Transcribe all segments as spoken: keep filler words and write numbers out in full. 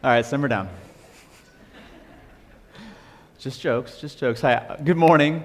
All right, simmer down. Just jokes, just jokes. Hi, good morning.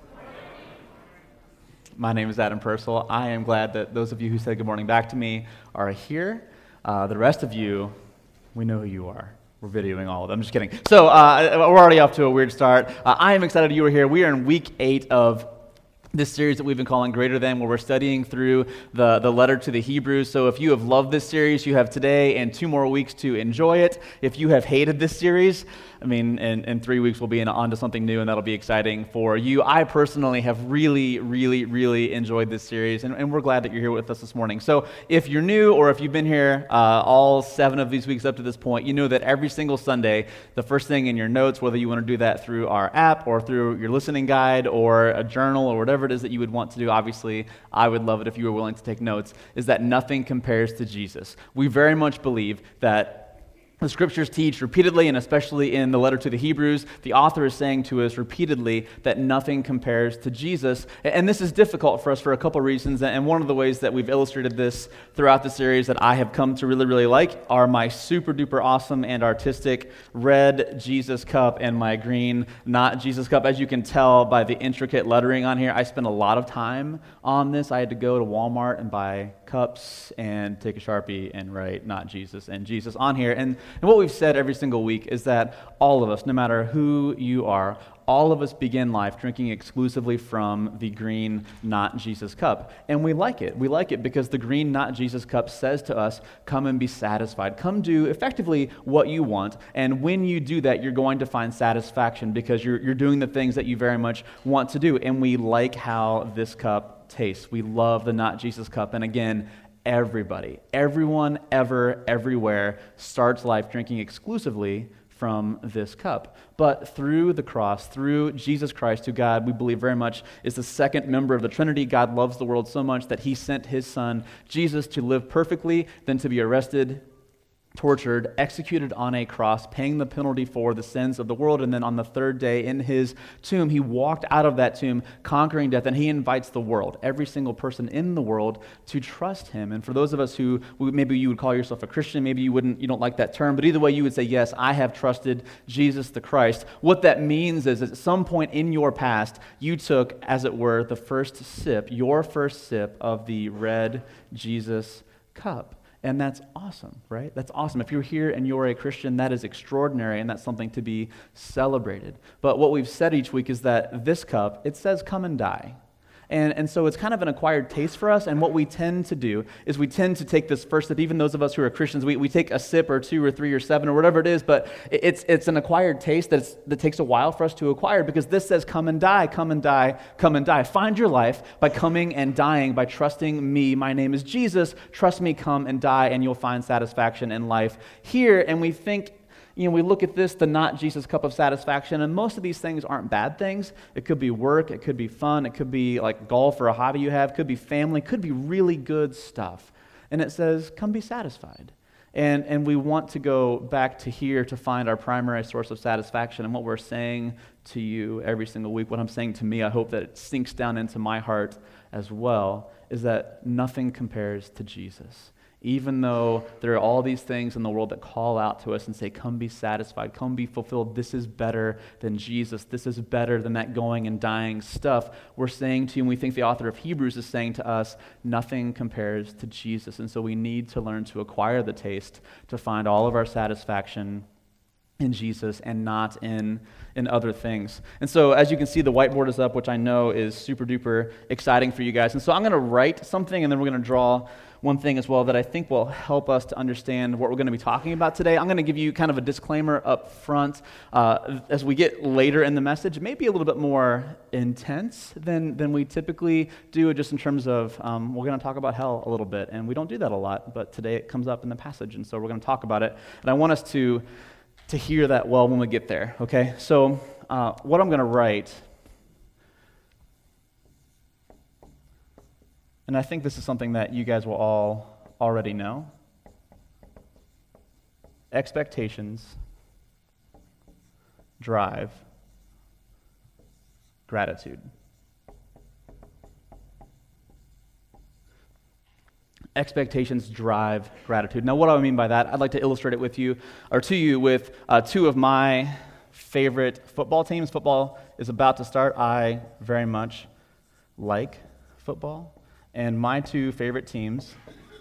My name is Adam Purcell. I am glad that those of you who said good morning back to me are here. Uh, the rest of you, we know who you are. We're videoing all of them. I'm just kidding. So uh, we're already off to a weird start. Uh, I am excited you are here. We are in week eight of this series that we've been calling Greater Than, where we're studying through the, the letter to the Hebrews. So if you have loved this series, you have today and two more weeks to enjoy it. If you have hated this series, I mean, in, in three weeks we'll be in, on to something new, and that'll be exciting for you. I personally have really, really, really enjoyed this series, and, and we're glad that you're here with us this morning. So if you're new, or if you've been here uh, all seven of these weeks up to this point, you know that every single Sunday, the first thing in your notes, whether you want to do that through our app or through your listening guide or a journal or whatever it is that you would want to do, obviously, I would love it if you were willing to take notes, is that nothing compares to Jesus. We very much believe that the scriptures teach repeatedly, and especially in the letter to the Hebrews, the author is saying to us repeatedly that nothing compares to Jesus. And this is difficult for us for a couple reasons, and one of the ways that we've illustrated this throughout the series that I have come to really, really like are my super duper awesome and artistic red Jesus cup and my green not Jesus cup. As you can tell by the intricate lettering on here, I spent a lot of time on this. I had to go to Walmart and buy cups and take a Sharpie and write not Jesus and Jesus on here. And, and what we've said every single week is that all of us, no matter who you are, all of us begin life drinking exclusively from the green not Jesus cup. And we like it. We like it because the green not Jesus cup says to us, come and be satisfied. Come do effectively what you want. And when you do that, you're going to find satisfaction because you're, you're doing the things that you very much want to do. And we like how this cup tastes. We love the not Jesus cup. And again, everybody, everyone, ever, everywhere starts life drinking exclusively from this cup. But through the cross, through Jesus Christ, who God, we believe very much, is the second member of the Trinity, God loves the world so much that he sent his son, Jesus, to live perfectly, then to be arrested, tortured, executed on a cross, paying the penalty for the sins of the world, and then on the third day in his tomb, he walked out of that tomb, conquering death, and he invites the world, every single person in the world, to trust him. And for those of us who, maybe you would call yourself a Christian, maybe you wouldn't, you don't like that term, but either way, you would say, yes, I have trusted Jesus the Christ. What that means is, at some point in your past, you took, as it were, the first sip, your first sip of the red Jesus cup. And that's awesome, right? That's awesome. If you're here and you're a Christian, that is extraordinary, and that's something to be celebrated. But what we've said each week is that this cup, it says come and die. And, and so it's kind of an acquired taste for us, and what we tend to do is we tend to take this first sip, even those of us who are Christians, we, we take a sip or two or three or seven or whatever it is, but it's it's an acquired taste that's, that takes a while for us to acquire, because this says come and die, come and die, come and die. Find your life by coming and dying, by trusting me. My name is Jesus. Trust me, come and die, and you'll find satisfaction in life here. And we think, you know, we look at this, the not Jesus cup of satisfaction, and most of these things aren't bad things. It could be work, it could be fun, it could be like golf or a hobby you have, it could be family, it could be really good stuff. And it says, come be satisfied. And and we want to go back to here to find our primary source of satisfaction. And what we're saying to you every single week, what I'm saying to me, I hope that it sinks down into my heart as well, is that nothing compares to Jesus. Even though there are all these things in the world that call out to us and say, come be satisfied, come be fulfilled, this is better than Jesus, this is better than that going and dying stuff, we're saying to you, and we think the author of Hebrews is saying to us, nothing compares to Jesus. And so we need to learn to acquire the taste to find all of our satisfaction in Jesus and not in, in other things. And so as you can see, the whiteboard is up, which I know is super duper exciting for you guys. And so I'm going to write something, and then we're going to draw one thing as well that I think will help us to understand what we're going to be talking about today. I'm going to give you kind of a disclaimer up front. Uh, as we get later in the message, it may be a little bit more intense than, than we typically do, just in terms of um, we're going to talk about hell a little bit, and we don't do that a lot, but today it comes up in the passage, and so we're going to talk about it. And I want us to to hear that well when we get there, okay? So uh, what I'm going to write, and I think this is something that you guys will all already know. Expectations drive gratitude. Expectations drive gratitude. Now, what do I mean by that? I'd like to illustrate it with you, or to you, with uh, two of my favorite football teams. Football is about to start. I very much like football. And my two favorite teams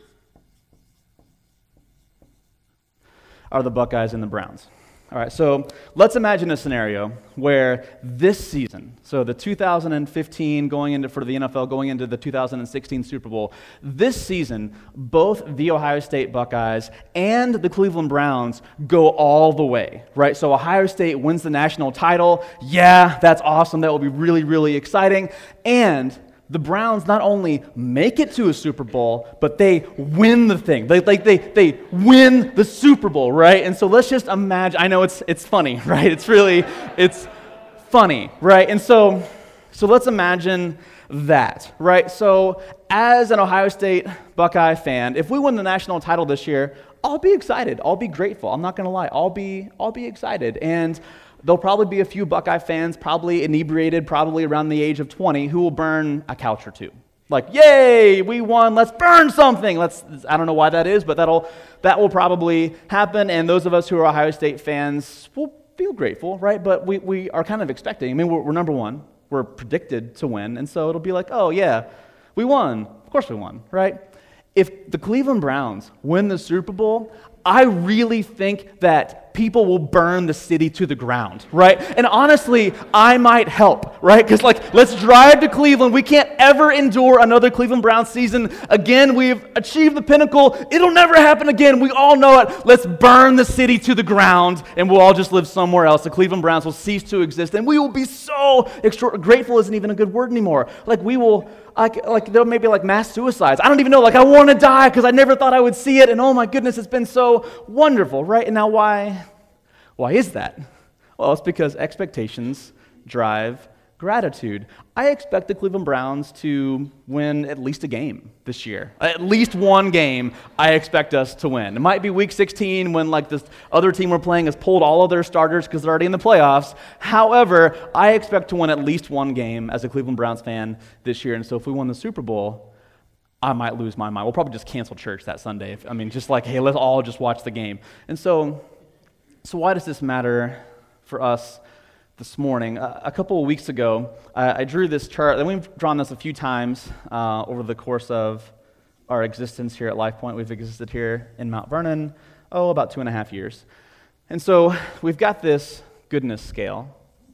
are the Buckeyes and the Browns. All right, so let's imagine a scenario where this season, so the two thousand fifteen going into for the N F L, going into the two thousand sixteen Super Bowl, this season, both the Ohio State Buckeyes and the Cleveland Browns go all the way, right? So Ohio State wins the national title. Yeah, that's awesome. That will be really, really exciting. And the Browns not only make it to a Super Bowl, but they win the thing. They, like they, they win the Super Bowl, right? And so let's just imagine. I know it's it's funny, right? It's really it's funny, right? And so so let's imagine that, right? So as an Ohio State Buckeye fan, if we win the national title this year, I'll be excited. I'll be grateful. I'm not going to lie. I'll be I'll be excited. And there'll probably be a few Buckeye fans, probably inebriated, probably around the age of twenty, who will burn a couch or two. Like, yay, we won, let's burn something. Let's, I don't know why that is, but that'll that will probably happen. And those of us who are Ohio State fans will feel grateful, right? But we, we are kind of expecting. I mean, we're, we're number one. We're predicted to win. And so it'll be like, oh, yeah, we won. Of course we won, right? If the Cleveland Browns win the Super Bowl, I really think that people will burn the city to the ground, right? And honestly, I might help, right? Because, like, let's drive to Cleveland. We can't ever endure another Cleveland Browns season again. We've achieved the pinnacle. It'll never happen again. We all know it. Let's burn the city to the ground, and we'll all just live somewhere else. The Cleveland Browns will cease to exist, and we will be so extra- grateful isn't even a good word anymore. Like, we will... Like, like there may be like mass suicides. I don't even know. Like, I want to die because I never thought I would see it. And oh my goodness, it's been so wonderful, right? And now why, why is that? Well, it's because expectations drive gratitude. I expect the Cleveland Browns to win at least a game this year. At least one game I expect us to win. It might be week sixteen when like this other team we're playing has pulled all of their starters because they're already in the playoffs. However, I expect to win at least one game as a Cleveland Browns fan this year. And so if we won the Super Bowl, I might lose my mind. We'll probably just cancel church that Sunday. If, I mean, just like, hey, let's all just watch the game. And so, so why does this matter for us this morning? Uh, a couple of weeks ago, uh, I drew this chart, and we've drawn this a few times uh, over the course of our existence here at Life Point. We've existed here in Mount Vernon, oh, about two and a half years. And so we've got this goodness scale.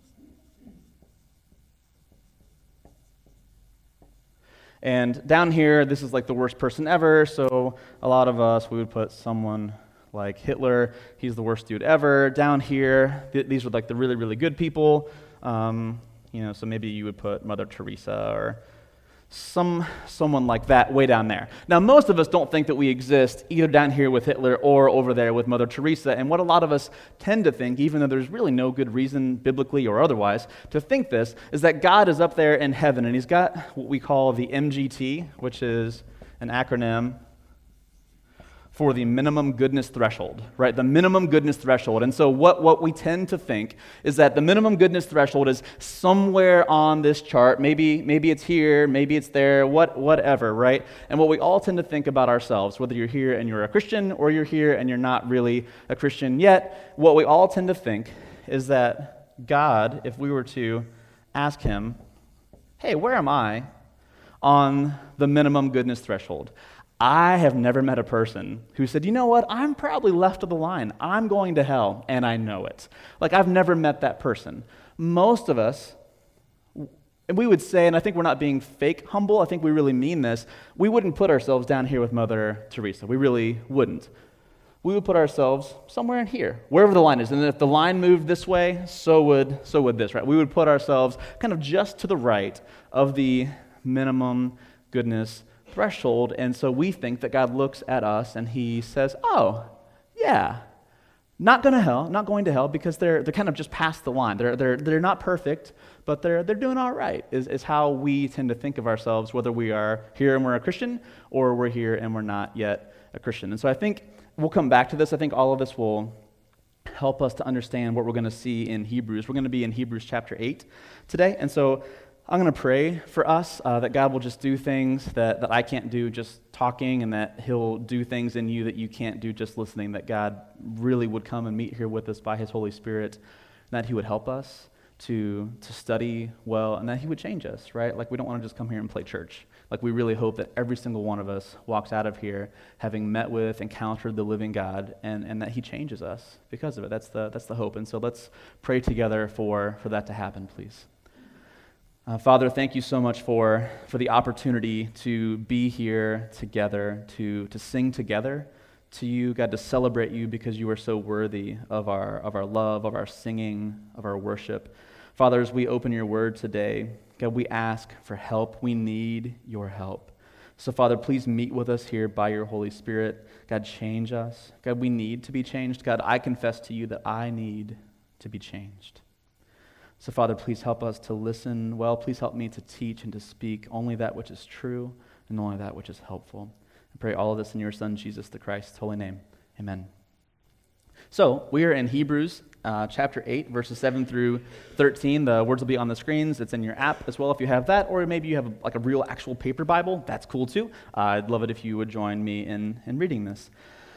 And down here, this is like the worst person ever, so a lot of us, we would put someone like Hitler. He's the worst dude ever. Down here, th- these are like the really, really good people. Um, you know, so maybe you would put Mother Teresa or some someone like that way down there. Now, most of us don't think that we exist either down here with Hitler or over there with Mother Teresa. And what a lot of us tend to think, even though there's really no good reason biblically or otherwise to think this, is that God is up there in heaven, and he's got what we call the M G T, which is an acronym for the minimum goodness threshold, right? The minimum goodness threshold. And so what, what we tend to think is that the minimum goodness threshold is somewhere on this chart. Maybe maybe it's here, maybe it's there, what whatever, right? And what we all tend to think about ourselves, whether you're here and you're a Christian or you're here and you're not really a Christian yet, what we all tend to think is that God, if we were to ask him, hey, where am I on the minimum goodness threshold? I have never met a person who said, you know what, I'm probably left of the line. I'm going to hell, and I know it. Like, I've never met that person. Most of us, and we would say, and I think we're not being fake humble, I think we really mean this, we wouldn't put ourselves down here with Mother Teresa. We really wouldn't. We would put ourselves somewhere in here, wherever the line is. And if the line moved this way, so would so would this, right? We would put ourselves kind of just to the right of the minimum goodness threshold. And so we think that God looks at us and he says, oh, yeah, not going to hell, not going to hell, because they're they're kind of just past the line. They're they're they're not perfect, but they're they're doing all right, is, is how we tend to think of ourselves, whether we are here and we're a Christian or we're here and we're not yet a Christian. And so I think we'll come back to this. I think all of this will help us to understand what we're going to see in Hebrews. We're going to be in Hebrews chapter eight today. And so I'm going to pray for us uh, that God will just do things that, that I can't do just talking and that he'll do things in you that you can't do just listening, that God really would come and meet here with us by his Holy Spirit, and that he would help us to to study well, and that he would change us, right? Like, we don't want to just come here and play church. Like, we really hope that every single one of us walks out of here having met with, encountered the living God, and, and that he changes us because of it. That's the that's the hope. And so let's pray together for, for that to happen, please. Uh, Father, thank you so much for, for the opportunity to be here together, to, to sing together to you, God, to celebrate you because you are so worthy of our of our love, of our singing, of our worship. Father, as we open your word today, God, we ask for help. We need your help. So, Father, please meet with us here by your Holy Spirit. God, change us. God, we need to be changed. God, I confess to you that I need to be changed. So, Father, please help us to listen well. Please help me to teach and to speak only that which is true and only that which is helpful. I pray all of this in your Son, Jesus the Christ's holy name. Amen. So, we are in Hebrews uh, chapter eight, verses seven through thirteen. The words will be on the screens. It's in your app as well if you have that, or maybe you have a, like a real actual paper Bible. That's cool too. Uh, I'd love it if you would join me in, in reading this.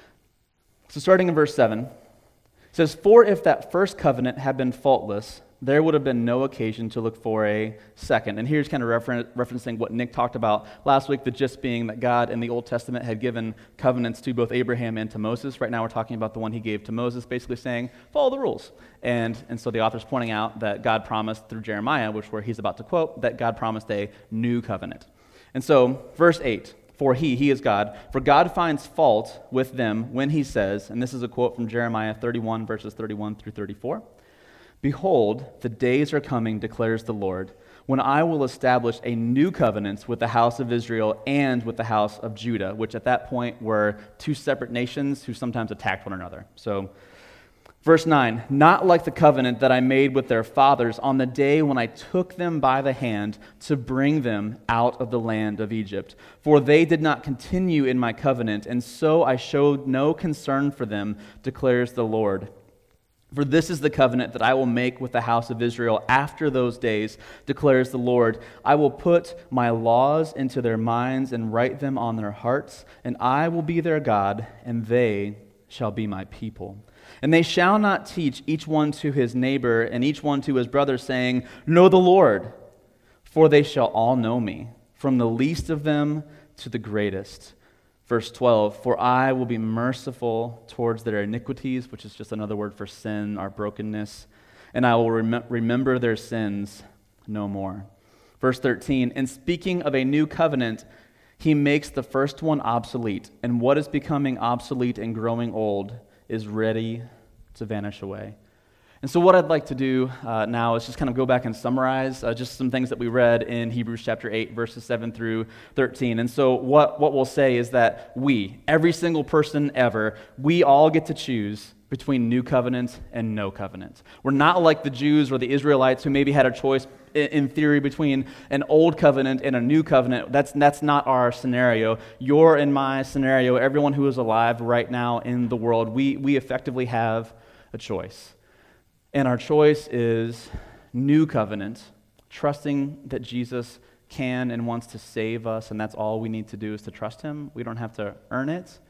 So starting in verse seven, it says, "For if that first covenant had been faultless, there would have been no occasion to look for a second." And here's kind of refer- referencing what Nick talked about last week, the gist being that God in the Old Testament had given covenants to both Abraham and to Moses. Right now we're talking about the one he gave to Moses, basically saying, follow the rules. And, and so the author's pointing out that God promised through Jeremiah, which where he's about to quote, that God promised a new covenant. And so verse eight, "For he, he is God, for God finds fault with them when he says," and this is a quote from Jeremiah thirty-one, verses thirty-one through thirty-four, "Behold, the days are coming, declares the Lord, when I will establish a new covenant with the house of Israel and with the house of Judah," which at that point were two separate nations who sometimes attacked one another. So, verse nine, "Not like the covenant that I made with their fathers on the day when I took them by the hand to bring them out of the land of Egypt. For they did not continue in my covenant, and so I showed no concern for them, declares the Lord. For this is the covenant that I will make with the house of Israel after those days, declares the Lord. I will put my laws into their minds and write them on their hearts, and I will be their God, and they shall be my people. And they shall not teach each one to his neighbor and each one to his brother, saying, Know the Lord, for they shall all know me, from the least of them to the greatest." Verse twelve, "For I will be merciful towards their iniquities," which is just another word for sin, our brokenness, "and I will rem- remember their sins no more." Verse thirteen, "In speaking of a new covenant, he makes the first one obsolete, and what is becoming obsolete and growing old is ready to vanish away." And so what I'd like to do uh, now is just kind of go back and summarize uh, just some things that we read in Hebrews chapter eight, verses seven through thirteen. And so what, what we'll say is that we, every single person ever, we all get to choose between new covenant and no covenant. We're not like the Jews or the Israelites who maybe had a choice in theory between an old covenant and a new covenant. That's that's not our scenario. Your and my scenario, everyone who is alive right now in the world, we we effectively have a choice. And our choice is new covenant, trusting that Jesus can and wants to save us, and that's all we need to do is to trust him. We don't have to earn it,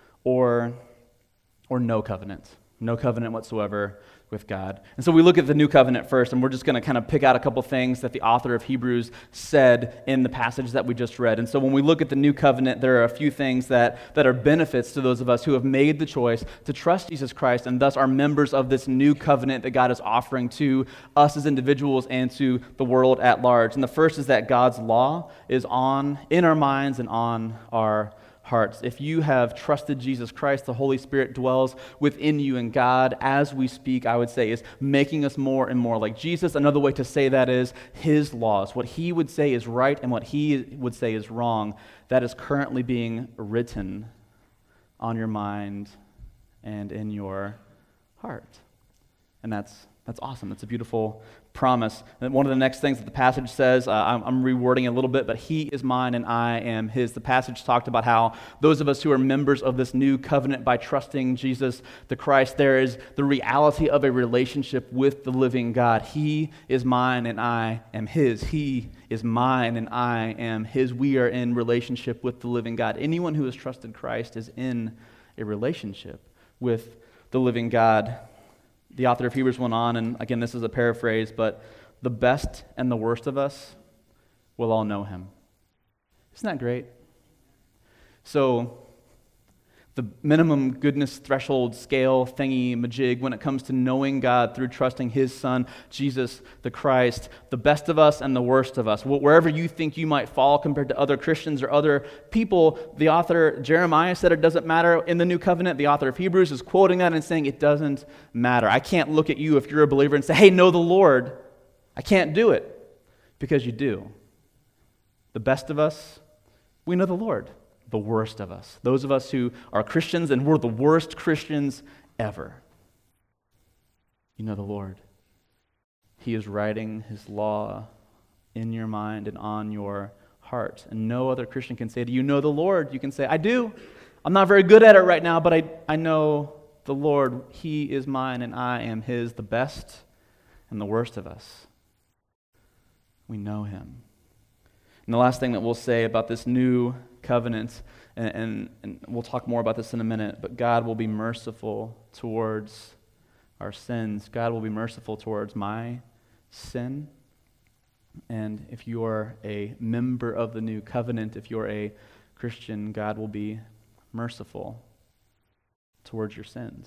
or or no covenant. No covenant whatsoever with God. And so we look at the new covenant first, and we're just going to kind of pick out a couple things that the author of Hebrews said in the passage that we just read. And so when we look at the new covenant, there are a few things that, that are benefits to those of us who have made the choice to trust Jesus Christ and thus are members of this new covenant that God is offering to us as individuals and to the world at large. And the first is that God's law is on in our minds and on our hearts. If you have trusted Jesus Christ, the Holy Spirit dwells within you, and God, as we speak, I would say, is making us more and more like Jesus. Another way to say that is his laws. What he would say is right and what he would say is wrong, that is currently being written on your mind and in your heart. And that's That's awesome. That's a beautiful promise. And one of the next things that the passage says, uh, I'm, I'm rewording it a little bit, but he is mine and I am his. The passage talked about how those of us who are members of this new covenant by trusting Jesus the Christ, there is the reality of a relationship with the living God. He is mine and I am his. He is mine and I am his. We are in relationship with the living God. Anyone who has trusted Christ is in a relationship with the living God. The author of Hebrews went on, and again, this is a paraphrase, but the best and the worst of us will all know him. Isn't that great? So, the minimum goodness threshold scale thingy majig when it comes to knowing God through trusting his Son, Jesus the Christ, the best of us and the worst of us. Wherever you think you might fall compared to other Christians or other people, the author Jeremiah said it doesn't matter in the New Covenant. The author of Hebrews is quoting that and saying it doesn't matter. I can't look at you if you're a believer and say, hey, know the Lord. I can't do it, because you do. The best of us, we know the Lord. The worst of us, those of us who are Christians and we're the worst Christians ever, you know the Lord. He is writing his law in your mind and on your heart. And no other Christian can say to you, you know the Lord. You can say, I do. I'm not very good at it right now, but I, I know the Lord. He is mine and I am his, the best and the worst of us. We know him. And the last thing that we'll say about this new covenant, and, and, and we'll talk more about this in a minute, but God will be merciful towards our sins. God will be merciful towards my sin. And if you are a member of the new covenant, if you're a Christian, God will be merciful towards your sins.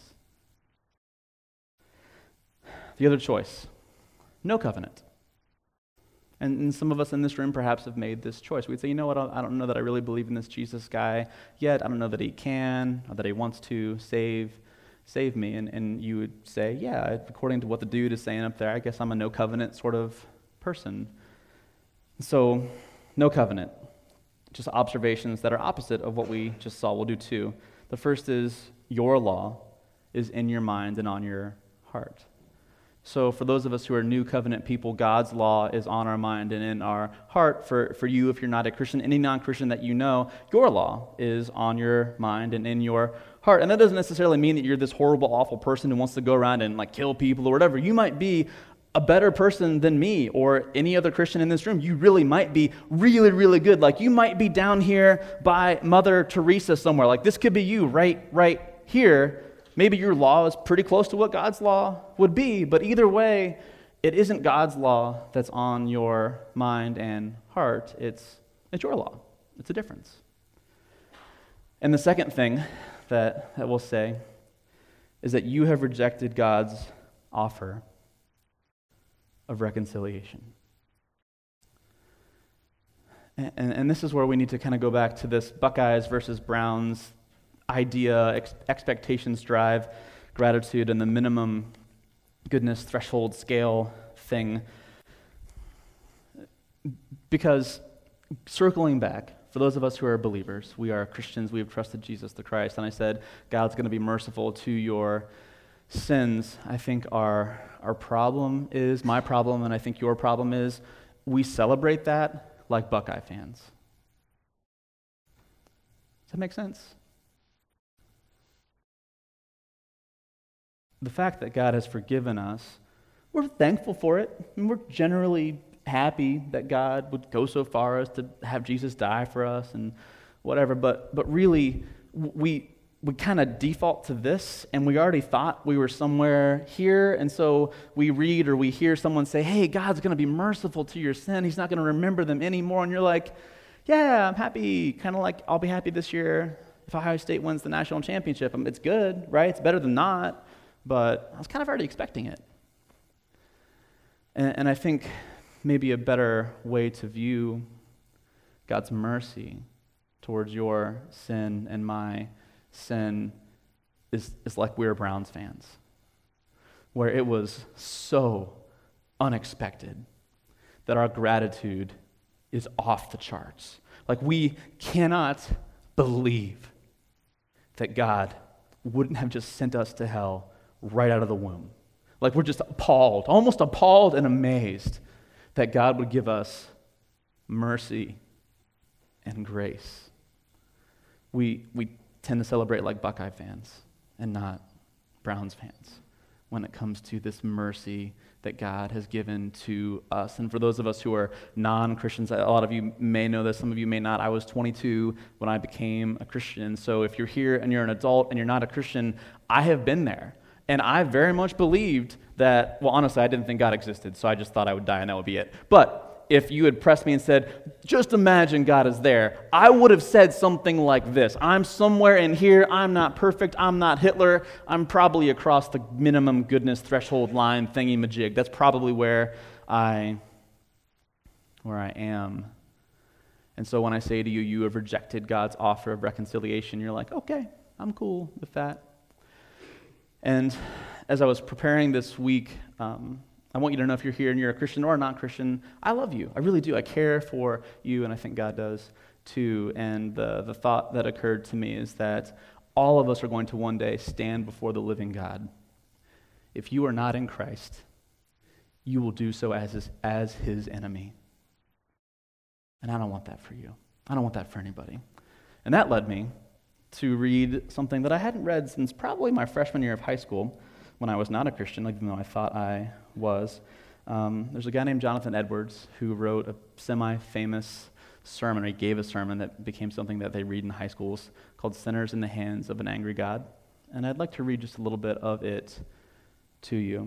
The other choice, no covenant. And, and some of us in this room perhaps have made this choice. We'd say, you know what, I don't know that I really believe in this Jesus guy yet. I don't know that he can, or that he wants to save save me. And, and you would say, yeah, according to what the dude is saying up there, I guess I'm a no covenant sort of person. So, no covenant. Just observations that are opposite of what we just saw. We'll do two. The first is your law is in your mind and on your heart. So for those of us who are new covenant people, God's law is on our mind and in our heart. For, for you, if you're not a Christian, any non-Christian that you know, your law is on your mind and in your heart. And that doesn't necessarily mean that you're this horrible, awful person who wants to go around and like kill people or whatever. You might be a better person than me or any other Christian in this room. You really might be really, really good. Like you might be down here by Mother Teresa somewhere. Like this could be you right, right here. Maybe your law is pretty close to what God's law would be, but either way, it isn't God's law that's on your mind and heart. It's, it's your law. It's a difference. And the second thing that, that we'll say is that you have rejected God's offer of reconciliation. And, and, and this is where we need to kind of go back to this Buckeyes versus Browns idea, ex- expectations drive gratitude, and the minimum goodness threshold scale thing. Because circling back, for those of us who are believers, we are Christians, we have trusted Jesus the Christ, and I said, God's going to be merciful to your sins. I think our, our problem is, my problem, and I think your problem is, we celebrate that like Buckeye fans. Does that make sense? The fact that God has forgiven us, we're thankful for it, and we're generally happy that God would go so far as to have Jesus die for us and whatever, but but really, we we kind of default to this, and we already thought we were somewhere here, and so we read or we hear someone say, hey, God's going to be merciful to your sin, he's not going to remember them anymore, and you're like, yeah, I'm happy, kind of like I'll be happy this year if Ohio State wins the national championship. It's good, right? It's better than not. But I was kind of already expecting it. And, and I think maybe a better way to view God's mercy towards your sin and my sin is, is like we're Browns fans, where it was so unexpected that our gratitude is off the charts. Like we cannot believe that God wouldn't have just sent us to hell right out of the womb. Like we're just appalled, almost appalled and amazed that God would give us mercy and grace. We, we tend to celebrate like Buckeye fans and not Browns fans when it comes to this mercy that God has given to us. And for those of us who are non-Christians, a lot of you may know this, some of you may not. I was twenty-two when I became a Christian. So if you're here and you're an adult and you're not a Christian, I have been there. And I very much believed that, well, honestly, I didn't think God existed, so I just thought I would die and that would be it. But if you had pressed me and said, just imagine God is there, I would have said something like this. I'm somewhere in here. I'm not perfect. I'm not Hitler. I'm probably across the minimum goodness threshold line thingy-majig. That's probably where I, where I am. And so when I say to you, you have rejected God's offer of reconciliation, you're like, okay, I'm cool with that. And as I was preparing this week, um, I want you to know if you're here and you're a Christian or a non-Christian, I love you. I really do. I care for you, and I think God does too. And the, the thought that occurred to me is that all of us are going to one day stand before the living God. If you are not in Christ, you will do so as his, as his enemy. And I don't want that for you. I don't want that for anybody. And that led me to read something that I hadn't read since probably my freshman year of high school, when I was not a Christian, even though I thought I was. Um, there's a guy named Jonathan Edwards who wrote a semi-famous sermon, or he gave a sermon that became something that they read in high schools called Sinners in the Hands of an Angry God. And I'd like to read just a little bit of it to you.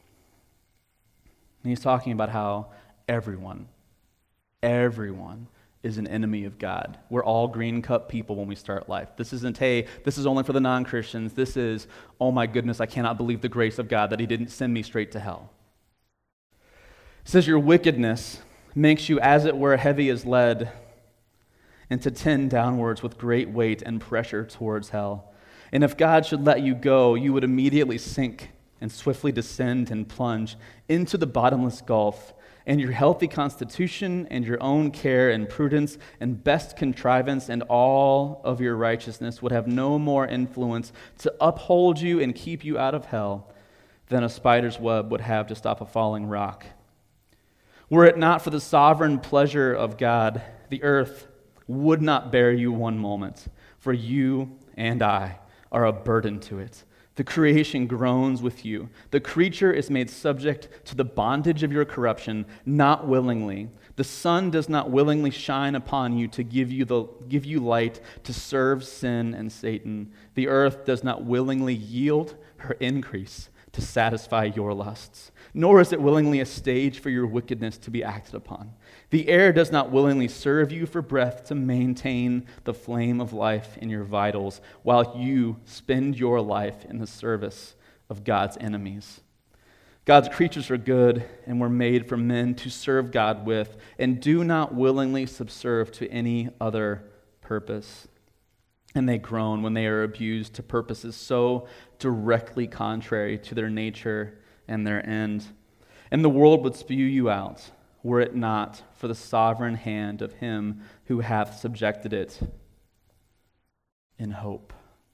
And he's talking about how everyone, everyone is an enemy of God. We're all green cup people when we start life. This isn't, hey, this is only for the non-Christians. This is, oh my goodness, I cannot believe the grace of God that he didn't send me straight to hell. It says, your wickedness makes you, as it were, heavy as lead, and to tend downwards with great weight and pressure towards hell. And if God should let you go, you would immediately sink and swiftly descend and plunge into the bottomless gulf. And your healthy constitution and your own care and prudence and best contrivance and all of your righteousness would have no more influence to uphold you and keep you out of hell than a spider's web would have to stop a falling rock. Were it not for the sovereign pleasure of God, the earth would not bear you one moment, for you and I are a burden to it. The creation groans with you. The creature is made subject to the bondage of your corruption, not willingly. The sun does not willingly shine upon you to give you the give you light to serve sin and Satan. The earth does not willingly yield her increase to satisfy your lusts, nor is it willingly a stage for your wickedness to be acted upon. The air does not willingly serve you for breath to maintain the flame of life in your vitals, while you spend your life in the service of God's enemies. God's creatures are good and were made for men to serve God with, and do not willingly subserve to any other purpose. And they groan when they are abused to purposes so directly contrary to their nature and their end. And the world would spew you out, were it not for the sovereign hand of him who hath subjected it in hope.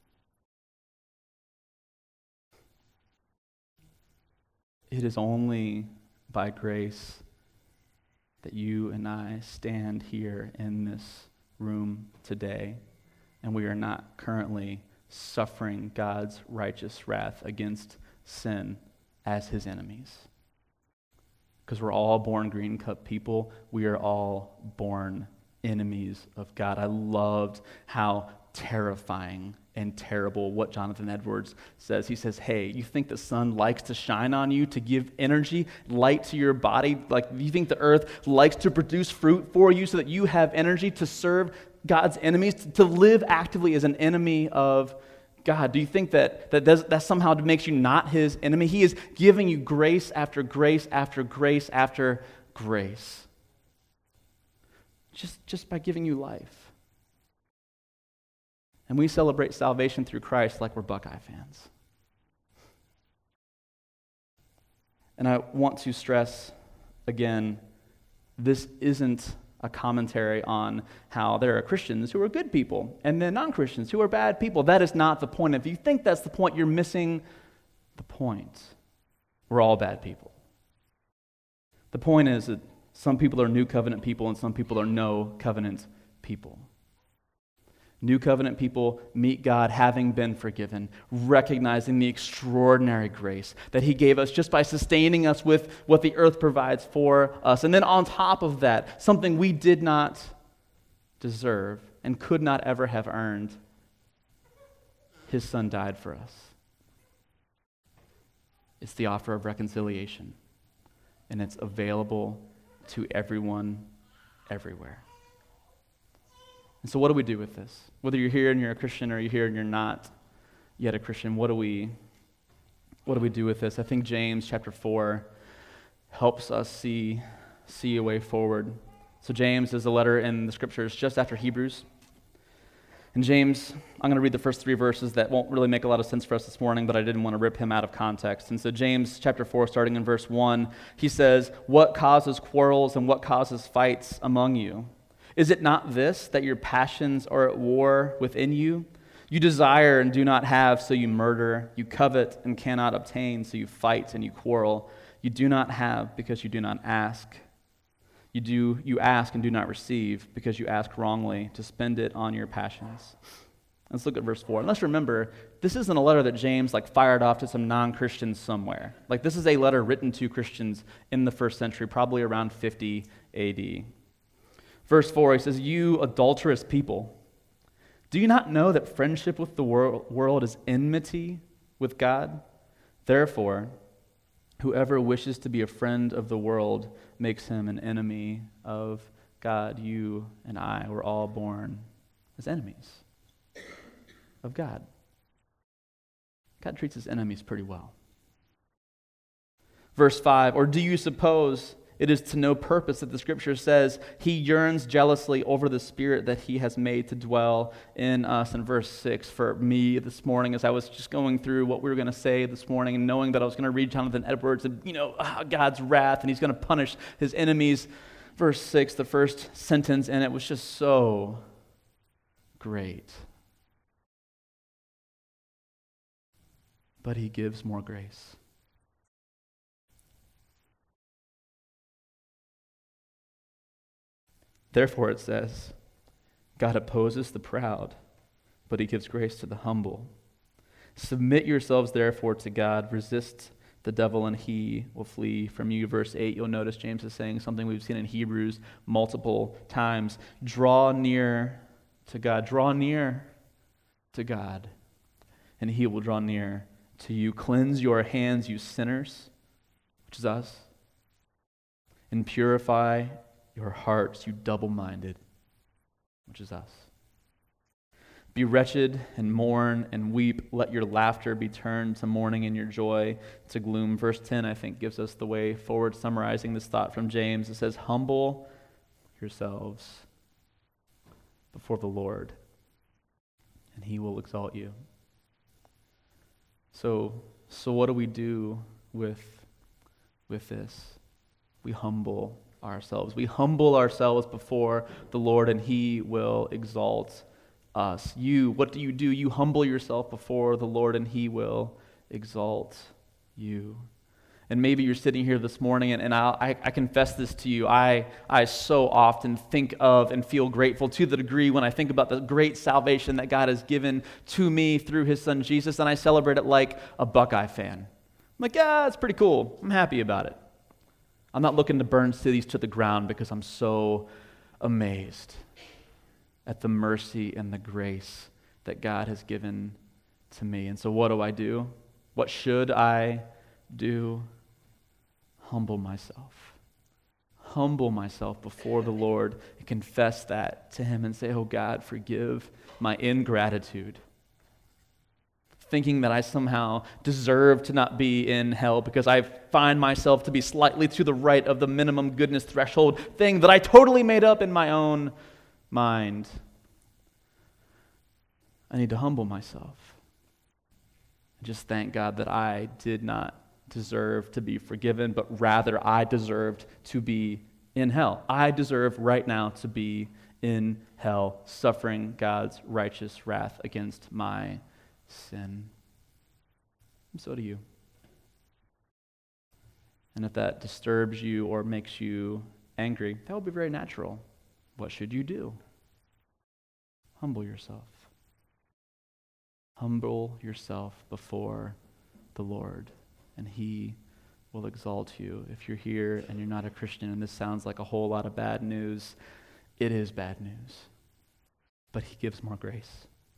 It is only by grace that you and I stand here in this room today, and we are not currently suffering God's righteous wrath against sin as his enemies. Because we're all born green cup people, we are all born enemies of God. I loved how terrifying and terrible what Jonathan Edwards says. He says, hey, you think the sun likes to shine on you to give energy, light to your body? Like, you think the earth likes to produce fruit for you so that you have energy to serve God's enemies, to live actively as an enemy of God? Do you think that that, does, that somehow makes you not his enemy? He is giving you grace after grace after grace after grace. Just, just by giving you life. And we celebrate salvation through Christ like we're Buckeye fans. And I want to stress again, this isn't a commentary on how there are Christians who are good people and then non-Christians who are bad people. That is not the point. If you think that's the point, you're missing the point. We're all bad people. The point is that some people are new covenant people and some people are no covenant people. New covenant people meet God having been forgiven, recognizing the extraordinary grace that he gave us just by sustaining us with what the earth provides for us. And then on top of that, something we did not deserve and could not ever have earned, his son died for us. It's the offer of reconciliation, and it's available to everyone, everywhere. And so what do we do with this? Whether you're here and you're a Christian or you're here and you're not yet a Christian, what do we what do we do with this? I think James chapter four helps us see, see a way forward. So James is a letter in the scriptures just after Hebrews. And James, I'm going to read the first three verses that won't really make a lot of sense for us this morning, but I didn't want to rip him out of context. And so James chapter four, starting in verse one, he says, "What causes quarrels and what causes fights among you? Is it not this, that your passions are at war within you? You desire and do not have, so you murder. You covet and cannot obtain, so you fight and you quarrel. You do not have because you do not ask. You do you ask and do not receive because you ask wrongly to spend it on your passions." Let's look at verse four. And let's remember, this isn't a letter that James like fired off to some non-Christians somewhere. Like this is a letter written to Christians in the first century, probably around fifty A D. Verse four, he says, "You adulterous people, do you not know that friendship with the wor- world is enmity with God? Therefore, whoever wishes to be a friend of the world makes him an enemy of God." You and I were all born as enemies of God. God treats his enemies pretty well. Verse five, "Or do you suppose it is to no purpose that the scripture says he yearns jealously over the spirit that he has made to dwell in us?" In verse six, for me this morning, as I was just going through what we were going to say this morning and knowing that I was going to read Jonathan Edwards and, you know, ah, God's wrath and he's going to punish his enemies. Verse six, the first sentence in it was just so great. But he gives more grace. Therefore, it says, God opposes the proud, but he gives grace to the humble. Submit yourselves, therefore, to God. Resist the devil, and he will flee from you. Verse eight, you'll notice James is saying something we've seen in Hebrews multiple times. Draw near to God. Draw near to God, and he will draw near to you. Cleanse your hands, you sinners, which is us, and purify your hearts, you double-minded, which is us. Be wretched and mourn and weep. Let your laughter be turned to mourning and your joy to gloom. Verse ten, I think, gives us the way forward, summarizing this thought from James. It says, humble yourselves before the Lord, and he will exalt you. So, so what do we do with, with this? We humble ourselves. We humble ourselves before the Lord, and he will exalt us. You, what do you do? You humble yourself before the Lord, and he will exalt you. And maybe you're sitting here this morning, and, and I'll, I, I confess this to you. I, I so often think of and feel grateful to the degree when I think about the great salvation that God has given to me through his son Jesus, and I celebrate it like a Buckeye fan. I'm like, yeah, it's pretty cool. I'm happy about it. I'm not looking to burn cities to the ground because I'm so amazed at the mercy and the grace that God has given to me. And so what do I do? What should I do? Humble myself. Humble myself before the Lord and confess that to him and say, oh God, forgive my ingratitude. Thinking that I somehow deserve to not be in hell because I find myself to be slightly to the right of the minimum goodness threshold thing that I totally made up in my own mind. I need to humble myself and just thank God that I did not deserve to be forgiven, but rather I deserved to be in hell. I deserve right now to be in hell, suffering God's righteous wrath against my sin. And so do you. And if that disturbs you or makes you angry, that will be very natural. What should you do? Humble yourself. Humble yourself before the Lord, and He will exalt you. If you're here and you're not a Christian and this sounds like a whole lot of bad news, it is bad news. But He gives more grace.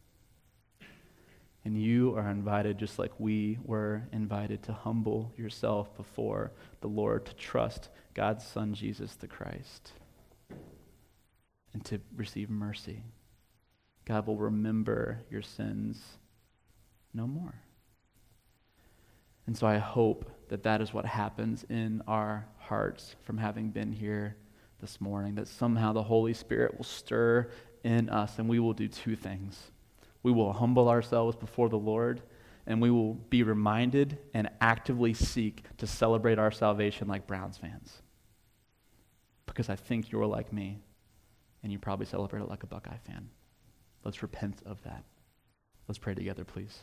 And you are invited, just like we were invited, to humble yourself before the Lord, to trust God's Son, Jesus the Christ, and to receive mercy. God will remember your sins no more. And so I hope that that is what happens in our hearts from having been here this morning, that somehow the Holy Spirit will stir in us, and we will do two things. We will humble ourselves before the Lord, and we will be reminded and actively seek to celebrate our salvation like Browns fans. Because I think you're like me, and you probably celebrate it like a Buckeye fan. Let's repent of that. Let's pray together, please.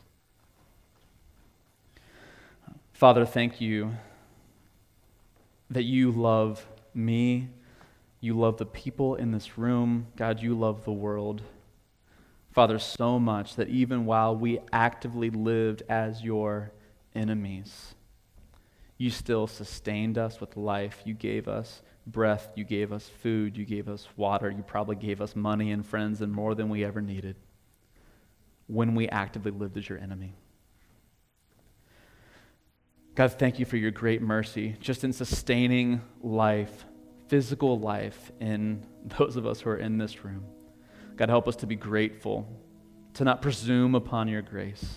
Father, thank you that you love me. You love the people in this room. God, you love the world. Father, so much that even while we actively lived as your enemies, you still sustained us with life. You gave us breath. You gave us food. You gave us water. You probably gave us money and friends and more than we ever needed when we actively lived as your enemy. God, thank you for your great mercy just in sustaining life, physical life in those of us who are in this room. God, help us to be grateful, to not presume upon your grace.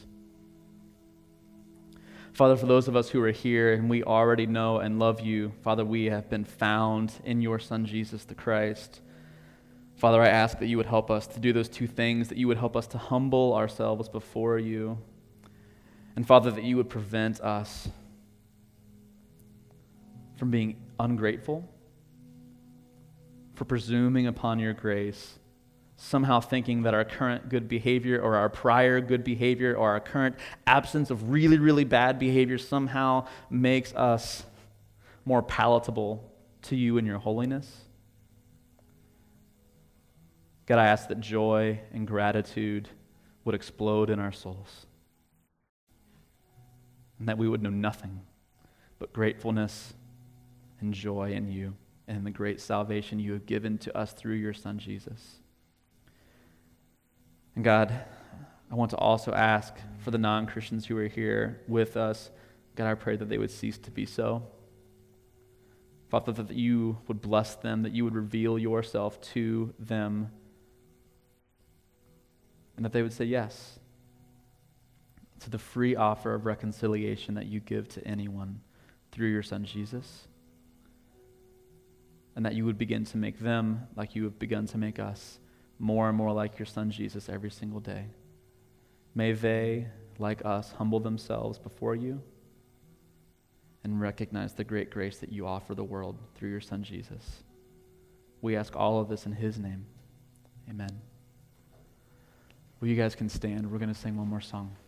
Father, for those of us who are here and we already know and love you, Father, we have been found in your Son, Jesus the Christ. Father, I ask that you would help us to do those two things, that you would help us to humble ourselves before you. And Father, that you would prevent us from being ungrateful, for presuming upon your grace, somehow thinking that our current good behavior or our prior good behavior or our current absence of really, really bad behavior somehow makes us more palatable to you in your holiness. God, I ask that joy and gratitude would explode in our souls, and that we would know nothing but gratefulness and joy in you and in the great salvation you have given to us through your Son, Jesus. And God, I want to also ask for the non-Christians who are here with us. God, I pray that they would cease to be so. Father, that you would bless them, that you would reveal yourself to them, and that they would say yes to the free offer of reconciliation that you give to anyone through your Son, Jesus. And that you would begin to make them, like you have begun to make us, more and more like your Son, Jesus, every single day. May they, like us, humble themselves before you and recognize the great grace that you offer the world through your Son, Jesus. We ask all of this in his name. Amen. Well, you guys can stand. We're going to sing one more song.